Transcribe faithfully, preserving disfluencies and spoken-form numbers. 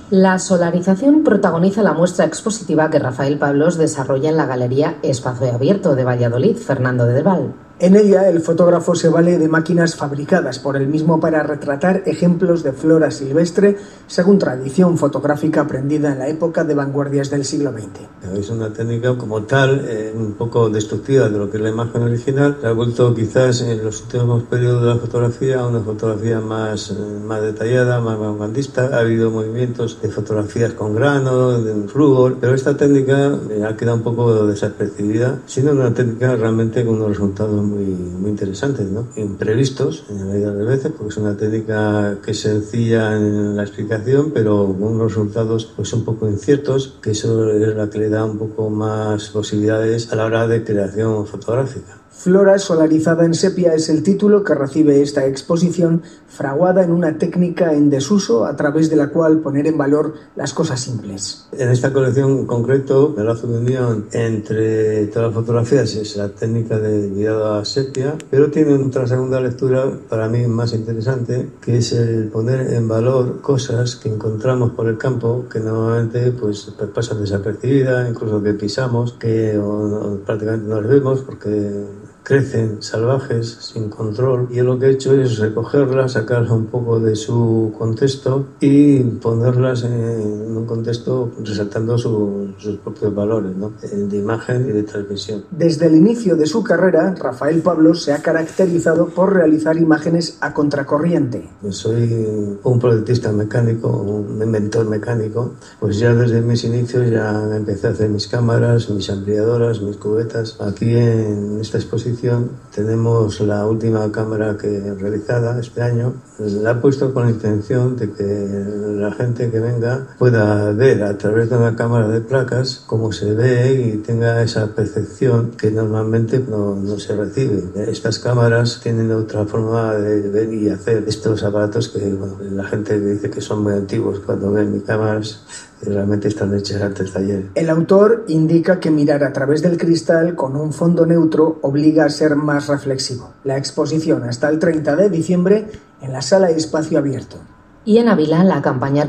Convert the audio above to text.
La solarización protagoniza la muestra expositiva que Rafael Pablos desarrolla en la Galería Espacio Abierto de Valladolid, Fernando de Val. En ella, el fotógrafo se vale de máquinas fabricadas por él mismo para retratar ejemplos de flora silvestre según tradición fotográfica aprendida en la época de vanguardias del siglo veinte. Es una técnica como tal, eh, un poco destructiva de lo que es la imagen original. Se ha vuelto quizás en los últimos periodos de la fotografía una fotografía más, eh, más detallada, más vanguardista. Ha habido movimientos de fotografías con grano, de flúor, pero esta técnica eh, ha quedado un poco desapercibida, siendo una técnica realmente con unos resultados muy, muy interesantes, ¿no? Imprevistos en la mayoría de las veces, porque es una técnica que es sencilla en la explicación, pero con unos resultados pues un poco inciertos, que eso es la que le da un poco más posibilidades a la hora de creación fotográfica. Flora solarizada en sepia es el título que recibe esta exposición, fraguada en una técnica en desuso a través de la cual poner en valor las cosas simples. En esta colección en concreto, el lazo de unión entre todas las fotografías es la técnica de virado a sepia, pero tiene otra segunda lectura para mí más interesante, que es el poner en valor cosas que encontramos por el campo, que normalmente pues, pues pasan desapercibidas, incluso que pisamos, que o, o prácticamente no las vemos porque crecen salvajes, sin control, y lo que he hecho es recogerlas, sacarlas un poco de su contexto y ponerlas en un contexto resaltando su, sus propios valores, ¿no? De imagen y de transmisión. Desde el inicio de su carrera, Rafael Pablos se ha caracterizado por realizar imágenes a contracorriente. Soy un proyectista mecánico, un inventor mecánico, pues ya desde mis inicios ya empecé a hacer mis cámaras, mis ampliadoras, mis cubetas. Aquí en esta exposición tenemos la última cámara que realizada este año. La he puesto con la intención de que la gente que venga pueda ver a través de una cámara de placas cómo se ve y tenga esa percepción que normalmente no, no se recibe. Estas cámaras tienen otra forma de ver y hacer estos aparatos que bueno, la gente dice que son muy antiguos cuando ven mis cámaras. Realmente están hechas antes de ayer. El autor indica que mirar a través del cristal con un fondo neutro obliga a ser más reflexivo. La exposición hasta el treinta de diciembre en la Sala Espacio Abierto. Y en Ávila, la campaña